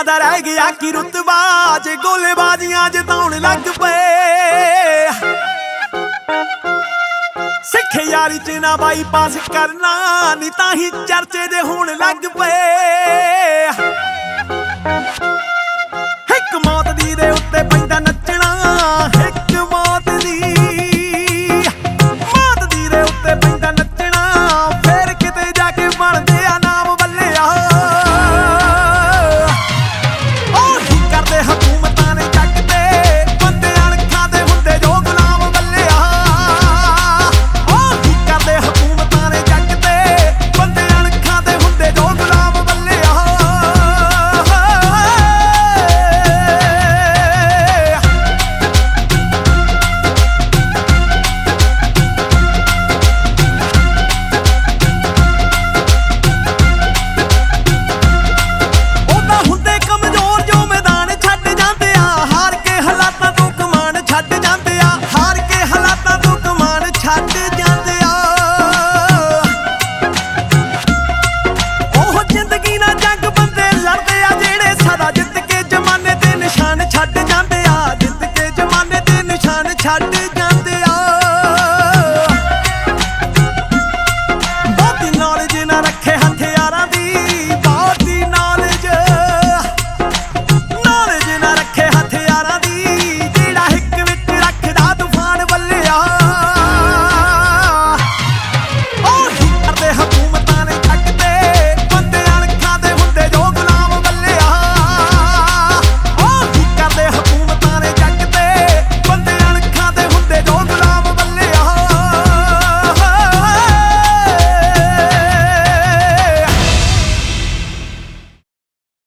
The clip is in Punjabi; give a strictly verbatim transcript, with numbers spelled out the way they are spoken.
ਇਹਨਾਂ ਦਾ ਰਹਿ ਗਿਆ ਕੀ ਰੁਤਬਾ ਜੇ ਗੋਲੇਬਾਜ਼ੀਆਂ ਜਿਤਾਉਣ ਲੱਗ ਪਏ। ਸਿੱਖ ਯਾਰੀ ਚ ਨਾ ਬਾਈਪਾਸ ਕਰਨਾ ਨੀ ਤਾਂ ਹੀ ਚਰਚੇ ਦੇ ਹੋਣ ਲੱਗ ਪਏ। ਇੱਕ ਮੌਤ ਦੀ ਦੇ ਉੱਤੇ ਪੈਂਦਾ ਨੱਚਣਾ, ਇੱਕ ਮੌਤ ਦੀ